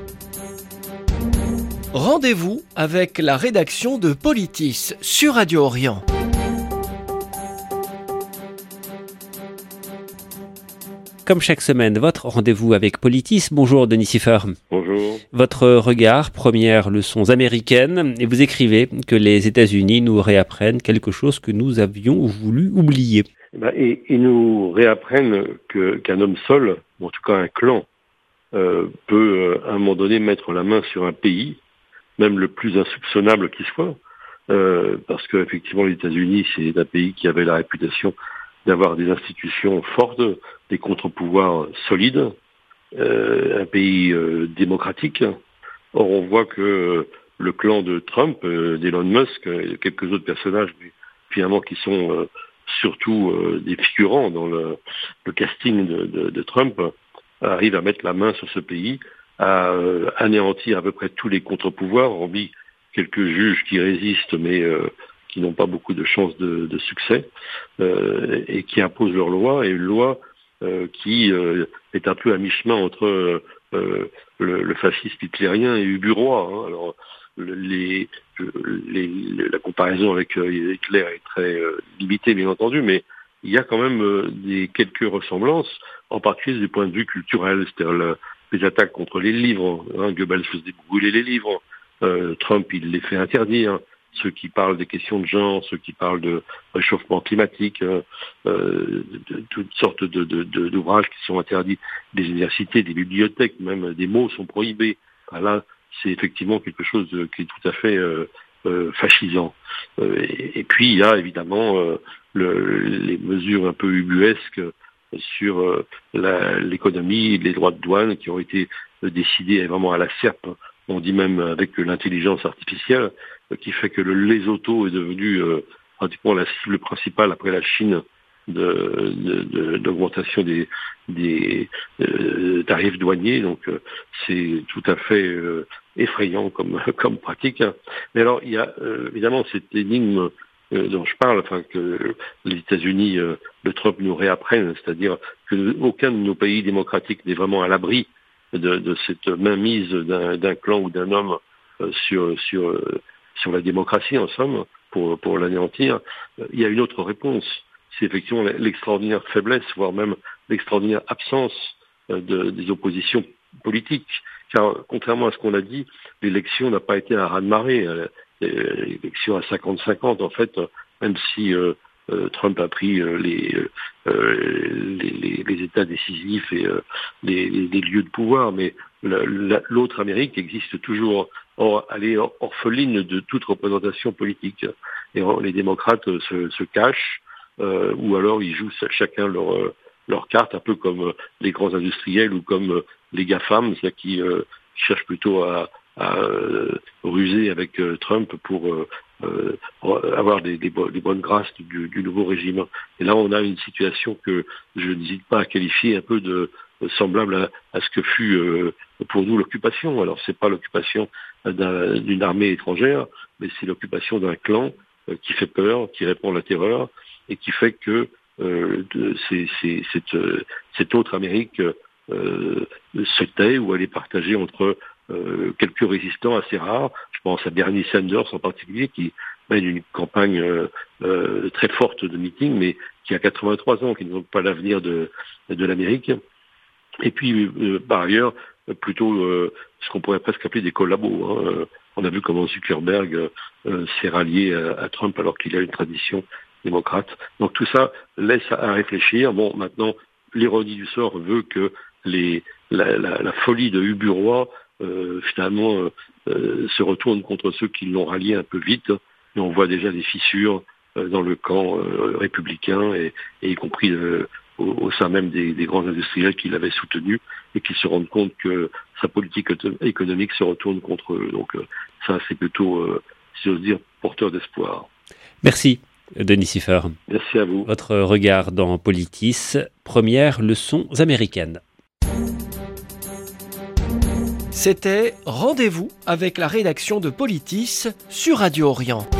Rendez-vous avec la rédaction de Politis sur Radio Orient. Comme chaque semaine, votre rendez-vous avec Politis. Bonjour Denis Siffer. Bonjour. Votre regard, premières leçons américaines, et vous écrivez que les États-Unis nous réapprennent quelque chose que nous avions voulu oublier. Et ils nous réapprennent qu'un homme seul, ou en tout cas un clan, peut à un moment donné mettre la main sur un pays, même le plus insoupçonnable qui soit, parce qu'effectivement les États-Unis, c'est un pays qui avait la réputation d'avoir des institutions fortes, des contre-pouvoirs solides, un pays démocratique. Or, on voit que le clan de Trump, d'Elon Musk, et quelques autres personnages, finalement, qui sont surtout des figurants dans le casting de Trump, arrivent à mettre la main sur ce pays, à anéantir à peu près tous les contre-pouvoirs, hormis quelques juges qui résistent, mais qui n'ont pas beaucoup de chances de succès, et qui imposent leur loi, et une loi qui est un peu à mi-chemin entre le fascisme hitlérien et uburois. Alors, la comparaison avec Hitler est très limitée, bien entendu, mais il y a quand même quelques ressemblances, en particulier du point de vue culturel, c'est-à-dire les attaques contre les livres. Goebbels faisait brûler les livres. Trump, il les fait interdire. Ceux qui parlent des questions de genre, ceux qui parlent de réchauffement climatique, de toutes sortes d'ouvrages qui sont interdits des universités, des bibliothèques, même des mots sont prohibés. Là, c'est effectivement quelque chose qui est tout à fait fascisant. Et puis, il y a évidemment les mesures un peu ubuesques sur l'économie, les droits de douane qui ont été décidés vraiment à la serpe, on dit même avec l'intelligence artificielle, qui fait que le Lesotho est devenu pratiquement la cible principale après la Chine d'augmentation des tarifs douaniers. Donc c'est tout à fait effrayant comme pratique. Mais alors il y a évidemment cette énigme dont je parle, que les États-Unis de Trump nous réapprennent, c'est-à-dire que aucun de nos pays démocratiques n'est vraiment à l'abri de cette mainmise d'un clan ou d'un homme sur la démocratie, en somme, pour l'anéantir. Il y a une autre réponse, c'est effectivement l'extraordinaire faiblesse, voire même l'extraordinaire absence des oppositions politiques. Car contrairement à ce qu'on a dit, l'élection n'a pas été un raz-de-marée. L'élection à 50-50, en fait, même si Trump a pris les États décisifs et les lieux de pouvoir, mais l'autre Amérique existe toujours. Or, elle est orpheline de toute représentation politique. Et les démocrates se cachent, ou alors ils jouent chacun leur carte, un peu comme les grands industriels ou comme les GAFAM, c'est-à-dire qui cherchent plutôt à ruser avec Trump pour avoir des bonnes grâces du nouveau régime. Et là, on a une situation que je n'hésite pas à qualifier un peu de semblable à ce que fut pour nous l'occupation. Alors, c'est pas l'occupation d'une armée étrangère, mais c'est l'occupation d'un clan qui fait peur, qui répand à la terreur, et qui fait que cette autre Amérique se tait, ou elle est partagée entre quelques résistants assez rares. Je pense à Bernie Sanders en particulier, qui mène une campagne très forte de meeting, mais qui a 83 ans, qui n'a donc pas l'avenir de l'Amérique. Et puis, par ailleurs, plutôt ce qu'on pourrait presque appeler des collabos. On a vu comment Zuckerberg s'est rallié à Trump alors qu'il a une tradition démocrate. Donc tout ça laisse à réfléchir. Bon, maintenant, l'ironie du sort veut que la folie de uburois finalement se retourne contre ceux qui l'ont rallié un peu vite. Et on voit déjà des fissures dans le camp républicain, et y compris au sein même des grands industriels qui l'avaient soutenu, et qui se rendent compte que sa politique économique se retourne contre eux. Donc ça, c'est plutôt, si j'ose dire, porteur d'espoir. Merci, Denis Siffer. Merci à vous. Votre regard dans Politis, premières leçons américaines. C'était Rendez-vous avec la rédaction de Politis sur Radio Orient.